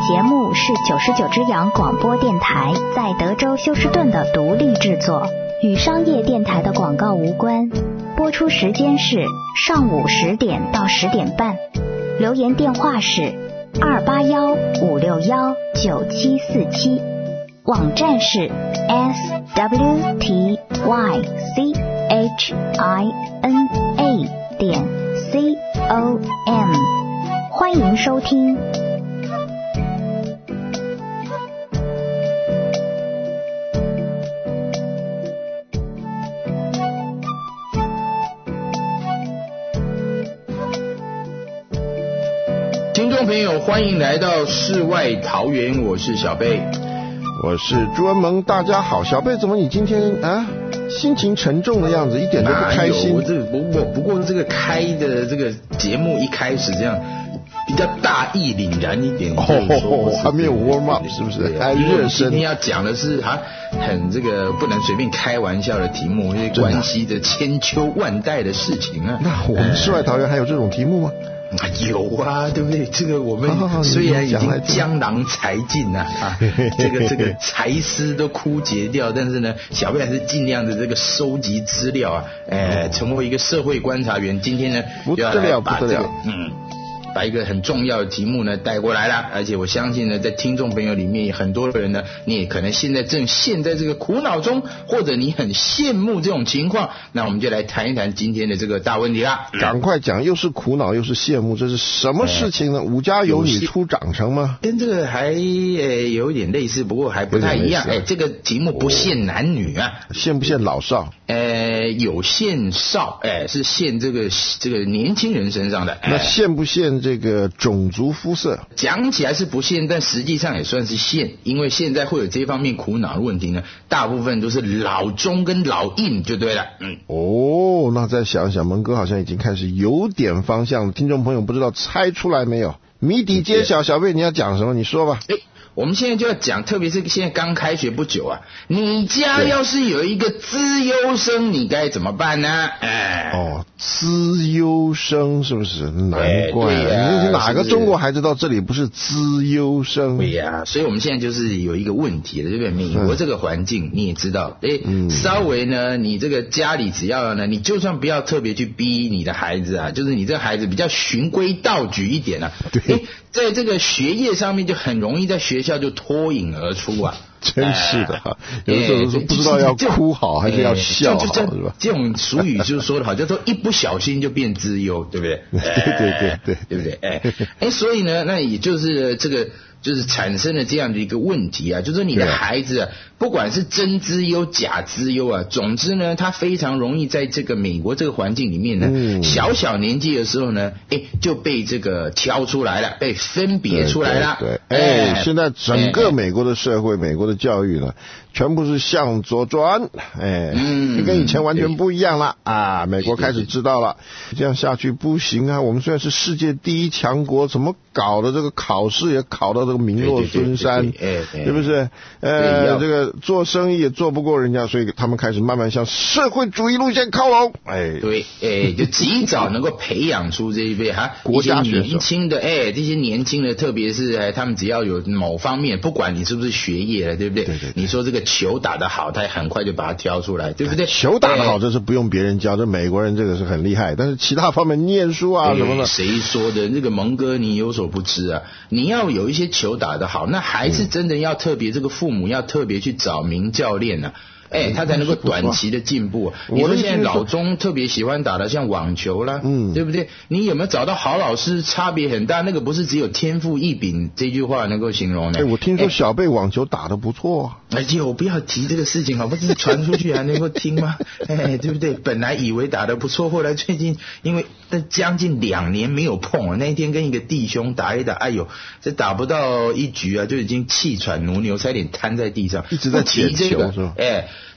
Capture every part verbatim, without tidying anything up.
节目是九十九只羊广播电台在德州休斯顿的独立制作，与商业电台的广告无关。播出时间是上午十点到十点半。留言电话是二八幺五六幺九七四七，网站是 s w t y c h i n a 点 c o m， 欢迎收听。 听众朋友，欢迎来到世外桃源，我是小贝， 我是朱文萌，大家好。小贝，怎么你今天啊心情沉重的样子，一点都不开心？ 我这不过不过这个开的这个节目一开始这样比较大义凛然一点， 哦，还没有 warm up 是不是？还热身。 今天要讲的是啊，很这个不能随便开玩笑的题目，因为关系着千秋万代的事情啊。 那我们世外桃源还有这种题目吗？ 有啊，对不对？这个我们虽然已经江郎才尽了啊，这个这个才思都枯竭掉，但是呢，小贝还是尽量的这个收集资料啊，呃，成为一个社会观察员。今天呢， 不得了，不得了， 嗯。把一个很重要的题目呢带过来了，而且我相信呢，在听众朋友里面很多人呢，你也可能现在正陷在这个苦恼中，或者你很羡慕这种情况，那我们就来谈一谈今天的这个大问题啦。 赶快讲，又是苦恼又是羡慕，这是什么事情呢？武家有女出长成吗？ 跟这个还呃有一点类似，不过还不太一样。哎，这个题目不限男女啊， 限不限老少？ 呃，有限少，哎，是限这个这个年轻人身上的。 那限不限这个种族肤色？ 讲起来是不限，但实际上也算是限，因为现在会有这方面苦恼的问题呢，大部分都是老中跟老硬就对了。嗯， 哦，那再想想，蒙哥好像已经开始有点方向了，听众朋友不知道猜出来没有？谜底揭晓，小贝你要讲什么？你说吧。 哎，我们现在就要讲，特别是现在刚开学不久啊，你家要是有一个资优生，你该怎么办呢？哎， 哦，资优生是不是？难怪， 啊、 哪个中国孩子到这里不是资优生？ 对呀、啊，所以我们现在就是有一个问题了，对不对？美国这个环境、嗯、你也知道，哎、嗯，稍微呢，你这个家里只要呢，你就算不要特别去逼你的孩子啊，就是你这孩子比较循规蹈矩一点啊， 对， 在这个学业上面就很容易在学校就脱颖而出啊。 真是的哈，有的时候是不知道要哭好还是要笑好，是吧？ 这种俗语就是说的好，叫做一不小心就变资优，对不对？ 对对对对， 对不对？哎哎，所以呢，那也就是这个就是产生了这样的一个问题啊，就是你的孩子啊，不管是真资优假资优啊，总之呢，他非常容易在这个美国这个环境里面呢，嗯、小小年纪的时候呢，哎就被这个挑出来了，被分别出来了。 对，哎、欸，现在整个美国的社会，美国的教育呢，全部是向左转，哎，嗯，就跟以前完全不一样了啊！美国开始知道了，这样下去不行啊！我们虽然是世界第一强国，怎么搞的这个考试也考到这个名落孙山，对不是？呃，这个做生意也做不过人家，所以他们开始慢慢向社会主义路线靠拢。哎， 对，哎，就及早能够培养出这一辈哈国家年轻的，哎，这些年轻的，特别是哎，他们只要有某方面，不管你是不是学业了，对不对？ 对对对， 你说这个球打得好，他很快就把它挑出来，对不对？ 球打得好，这是不用别人教，这美国人这个是很厉害。但是其他方面，念书啊什么的， 谁说的？那个蒙哥，你有所不知啊！你要有一些球打得好，那还是真的要特别，这个父母要特别去找名教练啊。哎，他才能够短期的进步。你说现在老中特别喜欢打的像网球啦，嗯，对不对？你有没有找到好老师？差别很大，那个不是只有天赋异禀这句话能够形容的。 哎，我听说小贝网球打得不错。 哎呦，不要提这个事情好不好？这是传出去还能够听吗？哎，对不对？本来以为打得不错，后来最近因为那将近两年没有碰了，那一天跟一个弟兄打一打，哎呦，这打不到一局啊，就已经气喘如牛，差点瘫在地上， 一直在捡球是吧？ 哎。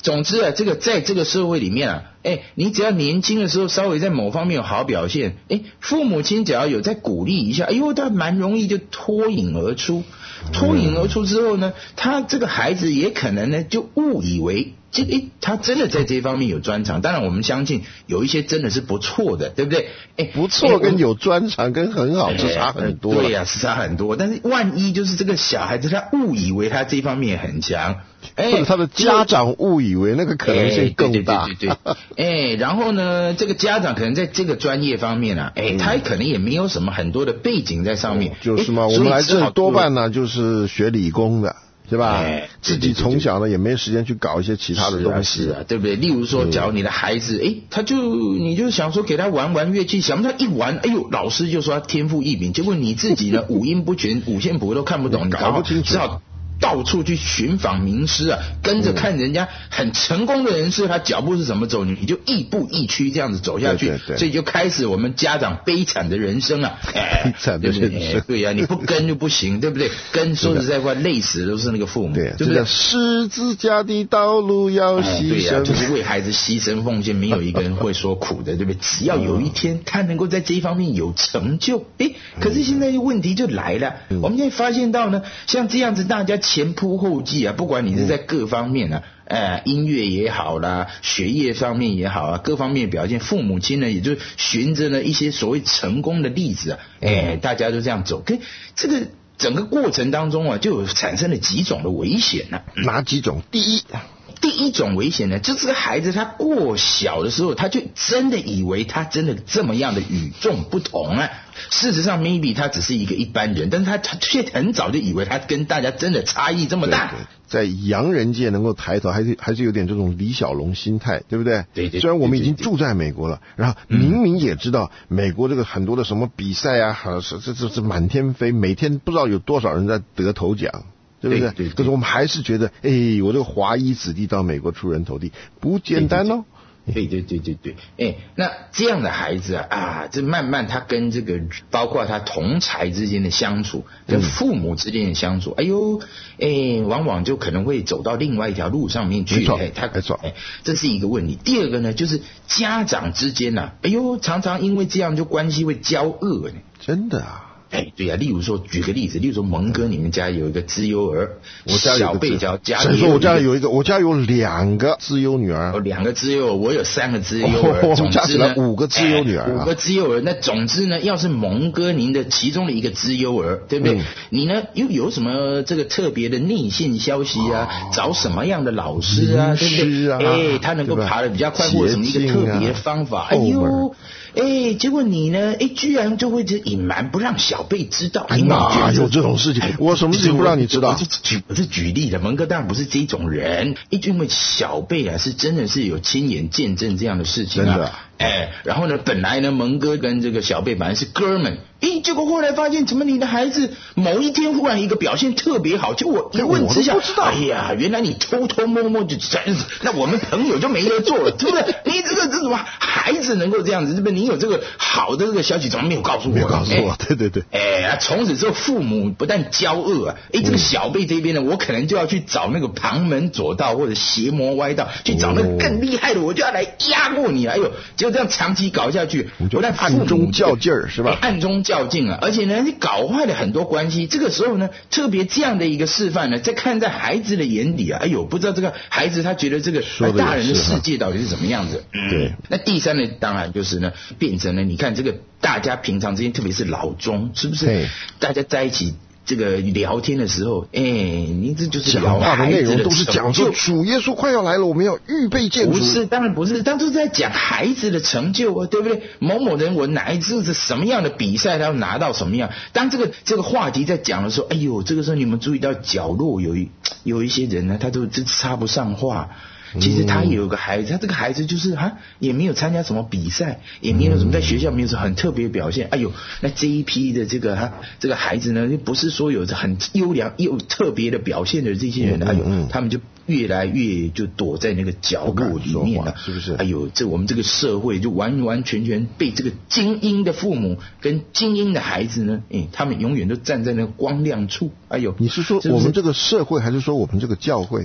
总之啊，这个在这个社会里面啊，哎，你只要年轻的时候稍微在某方面有好表现，哎，父母亲只要有在鼓励一下，哎呦，他蛮容易就脱颖而出。脱颖而出之后呢，他这个孩子也可能呢就误以为这诶他真的在这方面有专长。当然我们相信有一些真的是不错的，对不对？诶不错跟有专长跟很好是差很多。 对呀、啊，是差很多。但是万一就是这个小孩子他误以为他这方面很强， 或者他的家长误以为那个可能性更大。 对对对对对。哎，然后呢，这个家长可能在这个专业方面啊，哎，他可能也没有什么很多的背景在上面。 就是嘛，我们来这多半呢就是学理工的。是吧？ 哎， 自己从小呢也没时间去搞一些其他的东西， 是啊，是啊，对不对？例如说，假如你的孩子，哎，他就你就想说给他玩玩乐器，想不到一玩，哎呦，老师就说他天赋异禀，结果你自己呢五音不全，五线谱都看不懂， 搞不清楚， 只好到处去寻访名师啊，跟着看人家很成功的人士，他脚步是怎么走，你就亦步亦趋这样子走下去， 对对对， 所以就开始我们家长悲惨的人生啊， 悲惨的人生， 对呀、啊，你不跟就不行，对不对？跟说实在话，累死的都是那个父母， 对， 对不对？ 十字架的道路要牺牲， 哎、对呀、啊，就是为孩子牺牲奉献，没有一个人会说苦的，对不对？只要有一天他能够在这一方面有成就，哎，可是现在问题就来了，嗯、我们现在发现到呢，像这样子，大家前仆后继啊，不管你是在各方面啊，呃，音乐也好啦，学业方面也好啊，各方面表现，父母亲呢，也就循着呢一些所谓成功的例子啊，哎，大家都这样走，跟这个整个过程当中啊，就有产生了几种的危险呢、啊？ 哪几种？第一。 第一种危险呢，就这个孩子他过小的时候，他就真的以为他真的这么样的与众不同啊。事实上 maybe 他只是一个一般人，但是他他却很早就以为他跟大家真的差异这么大。 对对，在洋人界能够抬头，还是还是有点这种李小龙心态，对不对？ 对 对, 对。 虽然我们已经住在美国了，然后明明也知道美国这个很多的什么比赛啊，这这这这满天飞，每天不知道有多少人在得头奖。对不对？ 对对对， 可是我们还是觉得，哎，我这个华裔子弟到美国出人头地，不简单哦。 对对对对对，哎，那这样的孩子啊，啊，这慢慢他跟这个包括他同才之间的相处，跟父母之间的相处，嗯、哎呦，哎，往往就可能会走到另外一条路上面去。 没错， 哎，他没错， 哎，这是一个问题。第二个呢，就是家长之间呐、啊，哎呦，常常因为这样就关系会交恶呢。 真的啊。 哎，对呀、啊，例如说，举个例子，例如说，蒙哥，你们家有一个资优儿， 我家有小贝家家里， 说我家有一个，我家有两个资优女儿， 有两个资优儿，我有三个资优儿，哦、总之呢， 五个资优女儿、啊哎，五个资优儿。那总之呢，要是蒙哥您的其中的一个资优儿，对不对？嗯、你呢又有什么这个特别的内线消息啊？哦、找什么样的老师啊？对不对？ 啊、 哎，他能够爬得比较快，或者什么一个特别的方法？哎呦。哎，结果你呢？哎，居然就会隐瞒不让小贝知道。 哎，哪有这种事情？我什么事情不让你知道？ 我是举我是举例的，蒙哥当然不是这种人。因为小贝啊，是真的是有亲眼见证这样的事情啊。 真的。 哎，然后呢，本来呢，蒙哥跟这个小贝本来是哥们，哎，结果后来发现，怎么你的孩子某一天忽然一个表现特别好，就我一问之下， 我不知道， 哎呀，原来你偷偷摸摸就这样子，那我们朋友就没得做了，对不对？你这个这什么孩子能够这样子，对不对？你有这个好的这个消息，怎么没有告诉我？ 没有告诉我，对对对。 哎，从此之后，父母不但交恶啊，哎，这个小贝这边呢，我可能就要去找那个旁门左道或者邪魔歪道，去找那个更厉害的，我就要来压过你。哎呦，就这样长期搞下去， 我在暗中较劲儿是吧？ 暗中较劲啊，而且呢，你搞坏了很多关系。这个时候呢，特别这样的一个示范呢，在看在孩子的眼里啊，哎呦，不知道这个孩子他觉得这个大人的世界到底是怎么样子。 嗯、对。 那第三呢，当然就是呢，变成了你看这个大家平常之间，特别是老中，是不是？大家在一起。这个聊天的时候，哎，你这就是讲话的内容都是讲说主耶稣快要来了，我们要预备见主。 不是，当然不是，当然是在讲孩子的成就啊，对不对？某某人我哪一次是什么样的比赛，他要拿到什么样？当这个这个话题在讲的时候，哎呦，这个时候你们注意到角落有一有一些人呢，他都这插不上话。其实他有个孩子，他这个孩子就是哈，也没有参加什么比赛，也没有什么在学校没有什么很特别的表现。哎呦，那这一批的这个哈，这个孩子呢，不是说有很优良又特别的表现的这些人，哎呦，他们就越来越就躲在那个角落里面了， 是不是？ 哎呦，这我们这个社会就完完全全被这个精英的父母跟精英的孩子呢，哎，他们永远都站在那个光亮处。哎呦， 你是说我们这个社会，还是说我们这个教会？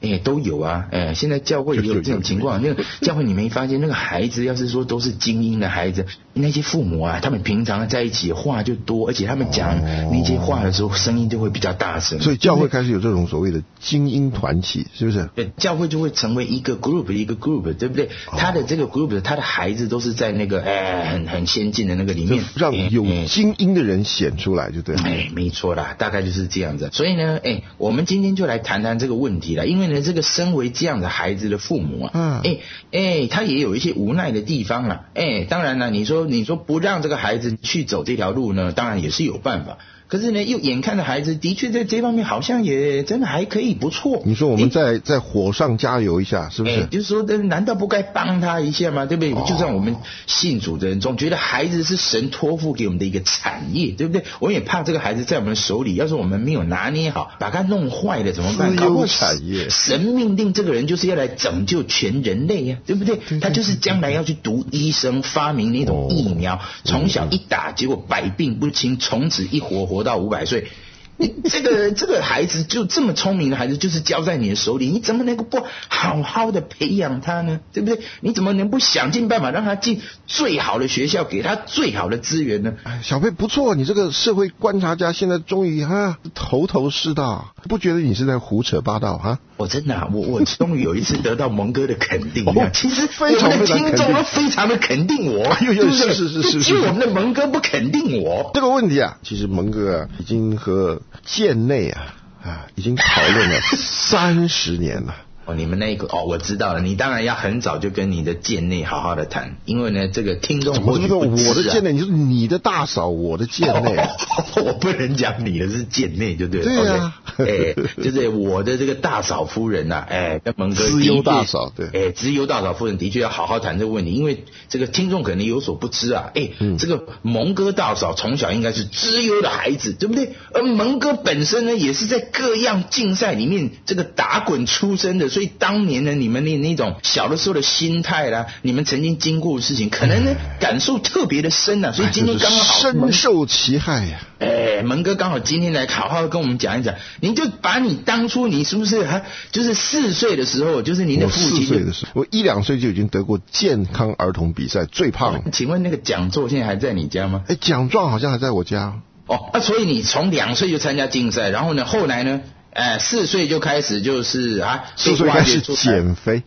哎，都有啊，哎，现在教会也有这种情况。那个教会你没发现，那个孩子要是说都是精英的孩子，那些父母啊，他们平常在一起话就多，而且他们讲那些话的时候，声音就会比较大声。 所以教会开始有这种所谓的精英团体，是不是？ 对，教会就会成为一个 group 一个 group， 对不对？他的这个 group， 他的孩子都是在那个哎很很先进的那个里面， 让有精英的人显出来，就对了。 哎，没错啦，大概就是这样子。所以呢，哎，我们今天就来谈谈这个问题了。因为呢，这个身为这样的孩子的父母啊，嗯，哎哎，他也有一些无奈的地方啦。哎，当然了，你说你说不让这个孩子去走这条路呢，当然也是有办法。可是呢，又眼看着孩子的确在这方面好像也真的还可以不错。 你说我们在在火上加油一下，是不是？ 就是说，难道不该帮他一下吗？对不对？哦、就像我们信主的人总觉得孩子是神托付给我们的一个产业，对不对？我也怕这个孩子在我们手里，要是我们没有拿捏好，把他弄坏了怎么办？ 自由产业， 神命令这个人就是要来拯救全人类呀、啊，对不对？他就是将来要去读医生，发明那种疫苗，从、哦、小一打，结果百病不侵，从此一活活到五百岁。你这个这个孩子就这么聪明的孩子，就是交在你的手里，你怎么能够不好好的培养他呢？对不对？你怎么能不想尽办法让他进最好的学校，给他最好的资源呢？ 哎，小佩不错，你这个社会观察家现在终于哈头头是道，不觉得你是在胡扯八道哈？ 我真的、啊，我我终于有一次得到蒙哥的肯定。哦、其实非常非常听众都非常的肯定我， 哎呦呦，是是是是， 只有我们的蒙哥不肯定我。 这个问题啊，其实蒙哥啊已经和建内啊啊已经讨论了三十年了。 哦，你们那个哦，我知道了。你当然要很早就跟你的贱内好好的谈，因为呢，这个听众或许不知啊。 我的贱内，你说你的大嫂，我的贱内、哦哦，我不能讲你的是贱内，就对了。 对啊， 哎、okay 欸，就是我的这个大嫂夫人呐、啊，哎、欸，跟蒙哥资优大嫂，对， 哎、欸，资优大嫂夫人的确要好好谈这个问题，因为这个听众可能有所不知啊，哎、欸嗯，这个蒙哥大嫂从小应该是资优的孩子，对不对？而蒙哥本身呢，也是在各样竞赛里面这个打滚出身的，所以当年呢。你们那那种小的时候的心态啦，你们曾经经过的事情，可能呢感受特别的深啊，所以今天刚刚好深受其害呀、 啊。哎，蒙哥刚好今天来好好跟我们讲一讲，您就把你当初你是不是还就是四岁的时候，就是您的父亲四岁的时候，我一两岁就已经得过健康儿童比赛最胖。 请问那个讲座现在还在你家吗？ 哎，奖状好像还在我家。 哦，那、啊、所以你从两岁就参加竞赛，然后呢，后来呢？哎，四岁就开始就是啊， 四岁开始减肥。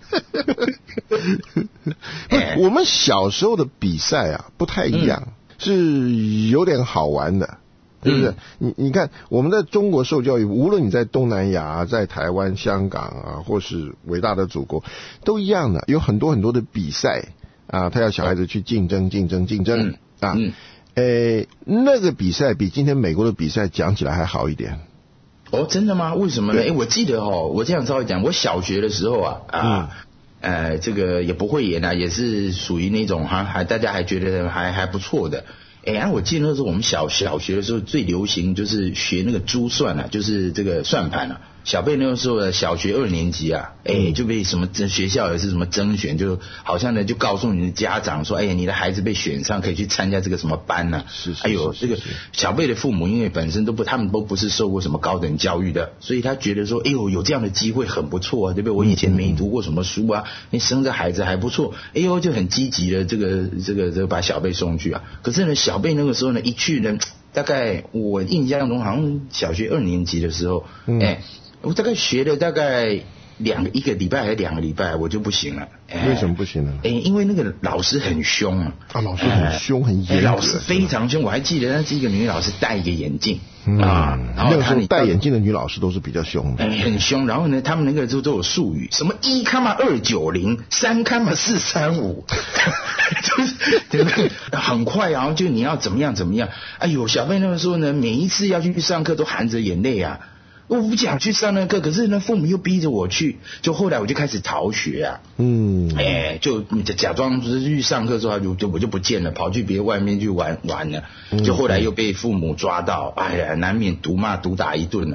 哎、我们小时候的比赛啊不太一样、嗯，是有点好玩的，对不对？嗯、你你看我们在中国受教育，无论你在东南亚、在台湾、香港啊，或是伟大的祖国，都一样的，有很多很多的比赛啊，他要小孩子去竞争、竞争、竞争、嗯、啊。嗯，哎，那个比赛比今天美国的比赛讲起来还好一点。 哦，真的吗？为什么呢？哎，我记得哦，我这样稍微讲，我小学的时候啊，啊，嗯、呃，这个也不会演啊，也是属于那种哈，还大家还觉得还还不错的。哎，啊，我记得那时候我们小小学的时候最流行就是学那个珠算啊，就是这个算盘啊。小贝那个时候小学二年级啊，哎，就被什么学校也是什么甄选，就好像呢就告诉你的家长说，哎呀，你的孩子被选上，可以去参加这个什么班呢、啊？ 是是。 哎呦，这个小贝的父母因为本身都不，他们都不是受过什么高等教育的，所以他觉得说，哎呦，有这样的机会很不错啊，对不对？我以前没读过什么书啊，你生这孩子还不错，哎呦，就很积极的这个这个这个把小贝送去啊。可是呢，小贝那个时候呢一去呢，大概我印象中好像小学二年级的时候，嗯、哎。我大概学了大概两个一个礼拜还是两个礼拜，我就不行了。 为什么不行呢？ 哎，因为那个老师很凶啊， 啊，老师很凶、呃、很严格， 老师非常凶。我还记得那是一个女老师戴一个眼镜、 嗯、 啊，然后她戴眼镜的女老师都是比较凶的， 哎，很凶。然后呢，他们那个都都有术语，什么一卡嘛二九零，三卡嘛四三五，就是对不对？很快啊，就你要怎么样怎么样。哎呦，小贝那个时候呢，每一次要去上课都含着眼泪啊。我不想去上那课，可是呢，父母又逼着我去，就后来我就开始逃学啊，嗯，哎，就假装就是去上课之后就就我就不见了，跑去别外面去玩玩了，就后来又被父母抓到，哎呀，难免毒骂毒打一顿了。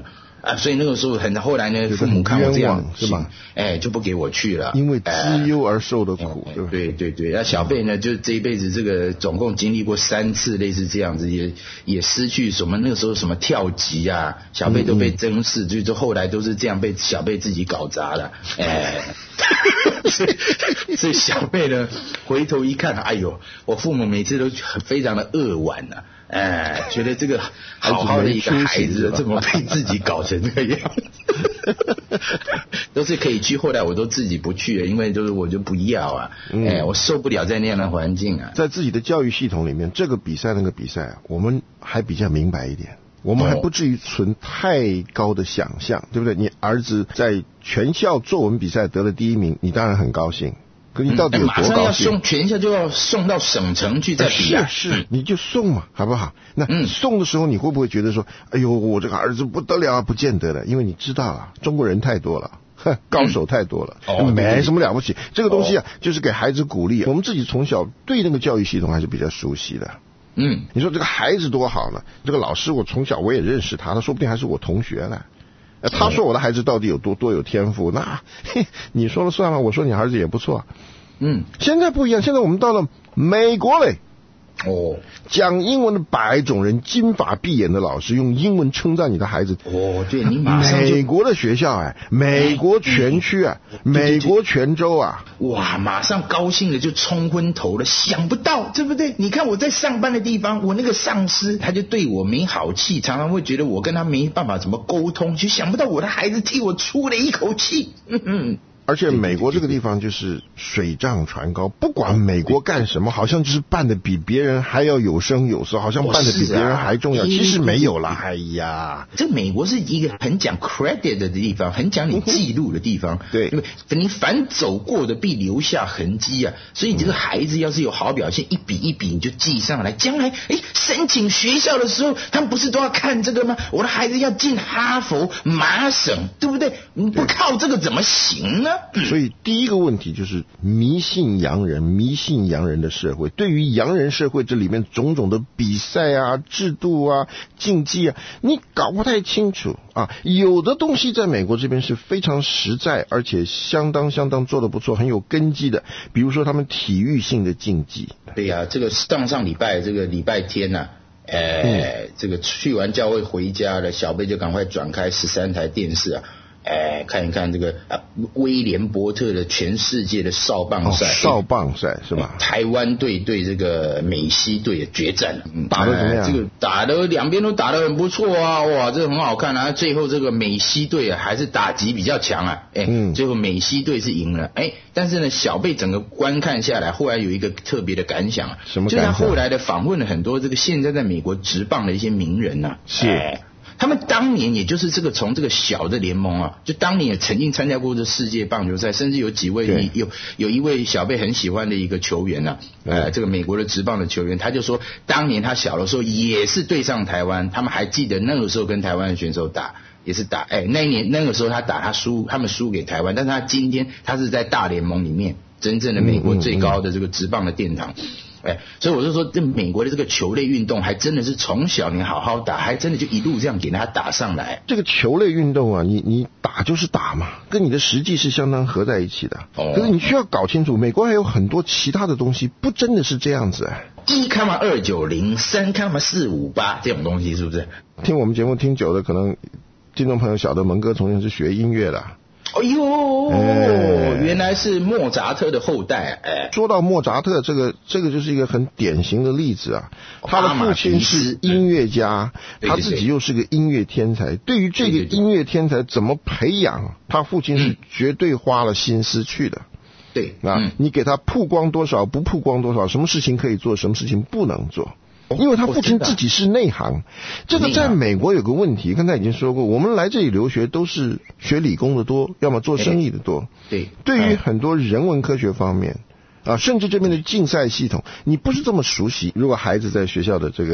啊，所以那个时候很后来呢，父母看我这样是吧？ 哎，就不给我去了， 因为资优而受的苦， 哎、 对吧？ 对对对，那小贝呢，就这一辈子这个总共经历过三次类似这样子，也也失去什么那个时候什么跳级啊，小贝都被珍视，就就后来都是这样被小贝自己搞砸了，哎。所以，所以小贝呢，回头一看，哎呦，我父母每次都非常的扼腕呐、啊，哎，觉得这个好好的一个孩子，怎么被自己搞成这个样子？都是可以去，后来我都自己不去了，因为就是我就不要啊，嗯、哎，我受不了在那样的环境啊。 在自己的教育系统里面，这个比赛那个比赛啊，我们还比较明白一点。我们还不至于存太高的想象，对不对？你儿子在全校作文比赛得了第一名，你当然很高兴。可你到底有多高兴？ 马上要送全校就要送到省城去再比啊！ 是是，你就送嘛，好不好？那、嗯、送的时候你会不会觉得说，哎呦，我这个儿子不得了啊？不见得的，因为你知道啊，中国人太多了。高手太多了，嗯哦、没什么了不起。这个东西啊，哦、就是给孩子鼓励。我们自己从小对那个教育系统还是比较熟悉的。嗯，你说这个孩子多好呢？这个老师我从小我也认识他，他说不定还是我同学呢。他说我的孩子到底有多多有天赋，那嘿你说了算吗？我说你儿子也不错。嗯，现在不一样，现在我们到了美国嘞。哦，讲英文的百种人，金发碧眼的老师用英文称赞你的孩子。 哦，对，你马上就美国的学校哎，美国全区啊，嗯、美国全州啊， 哇，马上高兴的就冲昏头了。想不到，对不对？你看我在上班的地方，我那个上司他就对我没好气，常常会觉得我跟他没办法怎么沟通，就想不到我的孩子替我出了一口气。嗯嗯。 而且美国这个地方就是水涨船高，不管美国干什么，好像就是办的比别人还要有声有色，好像办的比别人还重要。其实没有啦，哎呀， 这美国是一个很讲 credit 的地方，很讲你记录的地方。 对， 因为你凡走过的必留下痕迹啊，所以这个孩子要是有好表现，一笔一笔你就记上来，将来哎申请学校的时候，他们不是都要看这个吗？我的孩子要进哈佛、麻省，对不对？你不靠这个怎么行呢？ 所以第一个问题就是迷信洋人，迷信洋人的社会。对于洋人社会这里面种种的比赛啊、制度啊、竞技啊，你搞不太清楚啊。有的东西在美国这边是非常实在，而且相当相当做得不错，很有根基的。比如说他们体育性的竞技。 对呀、啊，这个上上礼拜这个礼拜天呐、啊。呃、嗯，这个去完教会回家了，小贝就赶快转开十三台电视啊。哎，看一看这个啊，威廉波特的全世界的少棒赛， 哦、少棒赛是吧？ 台湾队对这个美西队的决战， 嗯、打得怎么样？ 哎、这个打得两边都打得很不错啊，哇，这个很好看啊。最后这个美西队啊，还是打击比较强啊，哎，嗯、最后美西队是赢了，哎，但是呢，小贝整个观看下来，后来有一个特别的感想啊， 什么感想？ 就是他后来的访问了很多这个现在在美国职棒的一些名人呐、啊， 是。 哎他们当年也就是这个从这个小的联盟啊，就当年也曾经参加过这世界棒球赛，甚至有几位有有一位小贝很喜欢的一个球员啊，呃，这个美国的职棒的球员，他就说当年他小的时候也是对上台湾，他们还记得那个时候跟台湾的选手打，也是打，哎，那一年那个时候他打他输，他们输给台湾，但是他今天他是在大联盟里面真正的美国最高的这个职棒的殿堂。嗯嗯嗯哎，所以我就说，这美国的这个球类运动，还真的是从小你好好打，还真的就一路这样给他打上来。 这个球类运动啊，你你打就是打嘛，跟你的实际是相当合在一起的。哦。可是你需要搞清楚，美国还有很多其他的东西，不真的是这样子哎。 一卡嘛二九零，三卡嘛四五八这种东西是不是？ 听我们节目听久的，可能听众朋友晓得蒙哥从前是学音乐的。 哎呦、哎，原来是莫扎特的后代。哎， 说到莫扎特，这个这个就是一个很典型的例子啊。他的父亲是音乐家，他自己又是个音乐天才。对于这个音乐天才怎么培养，他父亲是绝对花了心思去的。 对， 啊、嗯，你给他曝光多少，不曝光多少，什么事情可以做，什么事情不能做。因为他父亲自己是内行，这个在美国有个问题，刚才已经说过，我们来这里留学都是学理工的多，要么做生意的多。 对， 对于很多人文科学方面啊，甚至这边的竞赛系统，你不是这么熟悉。如果孩子在学校的这个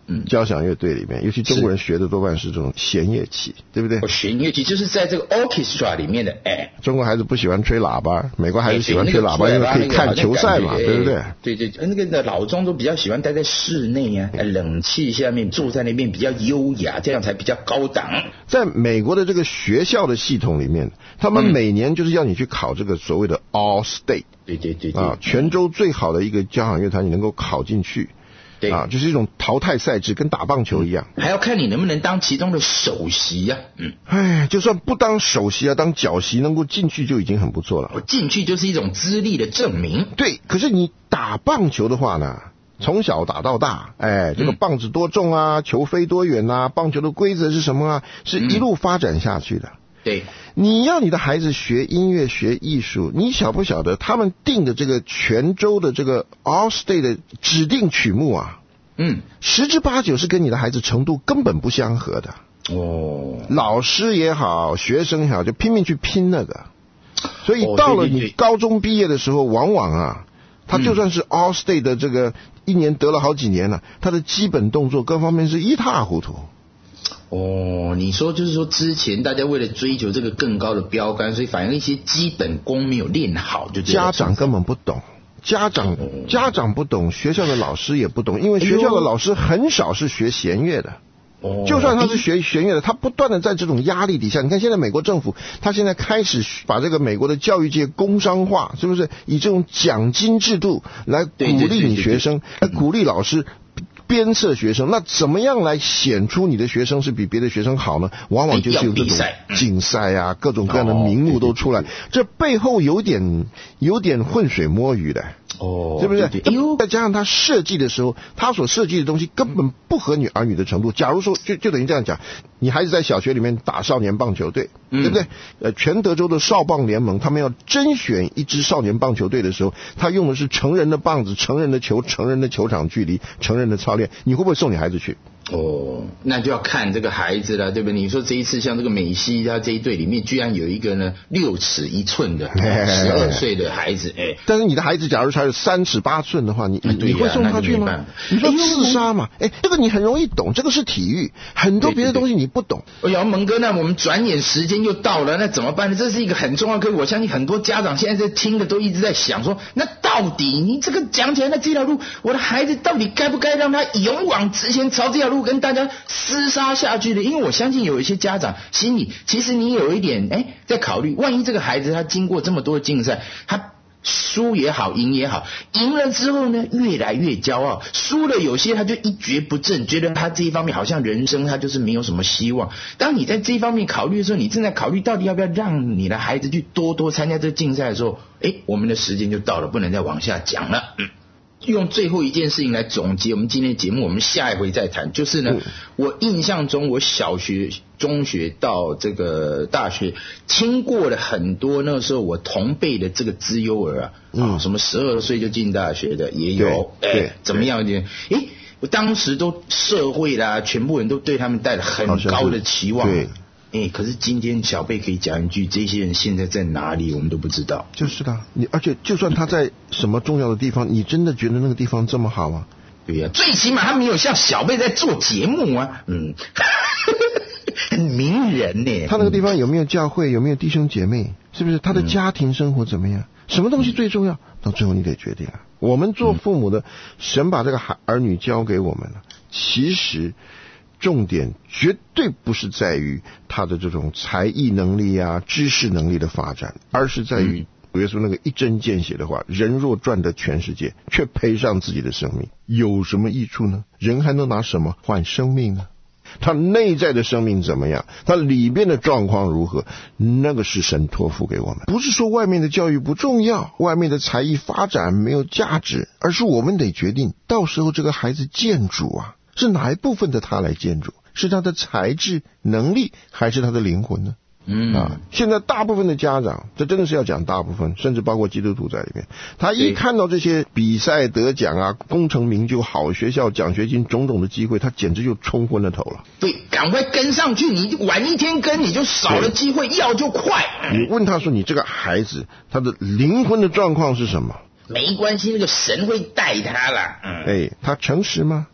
嗯，交响乐队里面，尤其中国人学的多半是这种弦乐器，对不对？ 哦，弦乐器就是在这个 orchestra 里面的，哎， 中国孩子不喜欢吹喇叭，美国孩子喜欢吹喇叭，因为可以看球赛嘛，对不对？ 对对，那个老中都比较喜欢待在室内啊，冷气下面，坐在那边比较优雅，这样才比较高档。 在美国的这个学校的系统里面，他们每年就是要你去考这个所谓的 All State， 对对对对， 啊，全州最好的一个交响乐团，你能够考进去。对啊，就是一种淘汰赛制，跟打棒球一样， 还要看你能不能当其中的首席啊。嗯， 哎，就算不当首席啊，当角席能够进去就已经很不错了。 我进去就是一种资历的证明。 对，可是你打棒球的话呢，从小打到大，哎，这个棒子多重啊，嗯、球飞多远啊，棒球的规则是什么啊，是一路发展下去的。 嗯对， 你要你的孩子学音乐学艺术，你晓不晓得他们定的这个全州的这个 All State 的指定曲目啊，嗯，十之八九是跟你的孩子程度根本不相合的。哦，老师也好，学生也好，就拼命去拼那个，所以到了你高中毕业的时候，往往啊，他就算是 All State 的这个一年得了好几年了，他的基本动作各方面是一塌糊涂。 哦，你说就是说之前大家为了追求这个更高的标杆，所以反映一些基本功没有练好，就家长根本不懂，家长、哦、家长不懂，学校的老师也不懂，因为学校的老师很少是学弦乐的。哦，就算他是学弦乐的，他不断的在这种压力底下，你看现在美国政府，他现在开始把这个美国的教育界工商化，是不是？以这种奖金制度来鼓励你学生，来鼓励老师。鞭策学生，那怎么样来显出你的学生是比别的学生好呢？往往就是有这种竞赛啊，各种各样的名目都出来，这背后有点有点浑水摸鱼的。哦，是不是？再加上他设计的时候，他所设计的东西根本不合你儿女的程度。假如说，就就等于这样讲，你孩子在小学里面打少年棒球队，嗯、对不对？呃，全德州的少棒联盟，他们要甄选一支少年棒球队的时候，他用的是成人的棒子、成人的球、成人的球场距离、成人的操练。你会不会送你孩子去？ 哦，那就要看这个孩子了，对不对？你说这一次像这个美西他这一队里面，居然有一个呢六尺一寸的十二岁的孩子，哎， 但是你的孩子假如才有三尺八寸的话，你、哎、你会送他去吗？你说刺杀嘛？哎，这个你很容易懂，这个是体育，很多别的东西你不懂。 哎呀，蒙哥，那我们转眼时间又到了，那怎么办呢？这是一个很重要，可是我相信很多家长现在在听的都一直在想说，那到底你这个讲起来，那这条路，我的孩子到底该不该让他勇往直前，朝这条路跟大家厮杀下去的？因为我相信有一些家长心里其实你有一点哎在考虑，万一这个孩子他经过这么多的竞赛，他输也好赢也好，赢了之后呢越来越骄傲，输了有些他就一蹶不振，觉得他这一方面好像人生他就是没有什么希望。当你在这一方面考虑的时候，你正在考虑到底要不要让你的孩子去多多参加这个竞赛的时候，哎，我们的时间就到了，不能再往下讲了。嗯，用最后一件事情来总结我们今天的节目，我们下一回再谈。就是呢，我印象中我小学、中学到这个大学，听过了很多那时候我同辈的这个资优儿啊，嗯、啊，什么十二岁就进大学的也有，哎，怎么样的？哎，我当时都社会啦，全部人都对他们带了很高的期望。对。哎，可是今天小贝可以讲一句，这些人现在在哪里，我们都不知道。 就是的，你而且就算他在什么重要的地方，你真的觉得那个地方这么好吗？ 对呀、啊，最起码他没有像小贝在做节目啊，嗯，很名人呢。 他那个地方有没有教会，有没有弟兄姐妹，是不是？他的家庭生活怎么样？嗯、什么东西最重要？到最后你得决定啊。我们做父母的，神把这个孩儿女交给我们了，其实。重点绝对不是在于他的这种才艺能力啊、知识能力的发展，而是在于耶稣那个一针见血的话：人若赚得全世界，却赔上自己的生命，有什么益处呢？人还能拿什么换生命呢？他内在的生命怎么样？他里边的状况如何？那个是神托付给我们。不是说外面的教育不重要，外面的才艺发展没有价值，而是我们得决定，到时候这个孩子见主啊。是哪一部分的他来建筑？是他的才智能力，还是他的灵魂呢？嗯啊，现在大部分的家长，这真的是要讲大部分，甚至包括基督徒在里面，他一看到这些比赛得奖啊、功成名就、好学校、奖学金种种的机会，他简直就冲昏了头了。 对，赶快跟上去，你晚一天跟，你就少了机会，要就快。 你问他说，你这个孩子他的灵魂的状况是什么？ 没关系，那个神会带他啦。嗯， 哎，他诚实吗？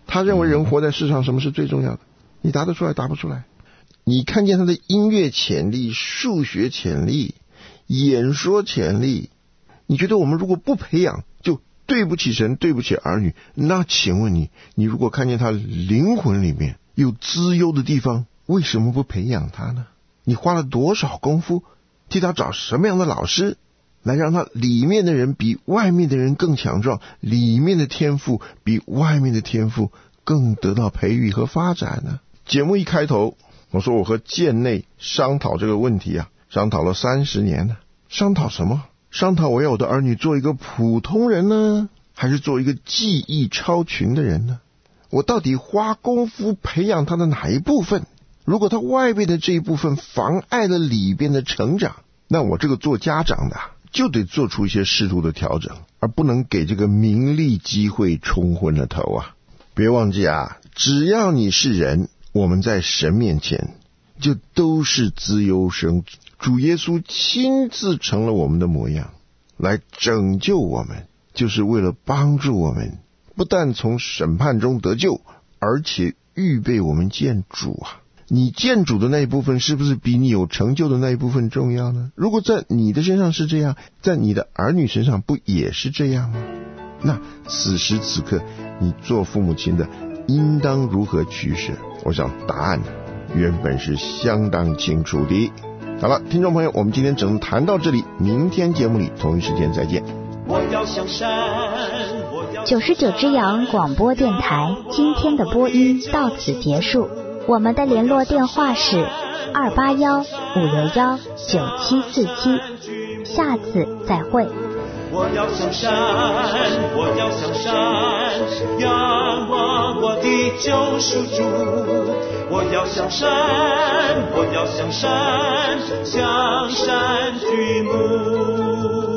他认为人活在世上什么是最重要的？你答得出来答不出来？你看见他的音乐潜力、数学潜力、演说潜力，你觉得我们如果不培养就对不起神，对不起儿女？那请问你，你如果看见他灵魂里面有资优的地方，为什么不培养他呢？你花了多少功夫替他找什么样的老师，来让他里面的人比外面的人更强壮，里面的天赋比外面的天赋更得到培育和发展呢？节目一开头我说我和建内商讨这个问题啊，商讨了三十年了。商讨什么？商讨我要我的儿女做一个普通人呢，还是做一个技艺超群的人呢？我到底花功夫培养他的哪一部分？如果他外边的这一部分妨碍了里边的成长，那我这个做家长的就得做出一些适度的调整，而不能给这个名利机会冲昏了头啊！别忘记啊，只要你是人，我们在神面前就都是资优生。主耶稣亲自成了我们的模样，来拯救我们，就是为了帮助我们不但从审判中得救，而且预备我们见主啊！你见主的那一部分是不是比你有成就的那一部分重要呢？如果在你的身上是这样，在你的儿女身上不也是这样吗？那此时此刻你做父母亲的应当如何取舍？我想答案原本是相当清楚的。好了，听众朋友，我们今天只能谈到这里，明天节目里同一时间再见。 我要向山， 九十九只羊广播电台今天的播音到此结束，我们的联络电话是二八幺五六幺九七四七，下次再会。 我要向山，我要向山，仰望我的救赎主。我要向山，我要向山，向山举目。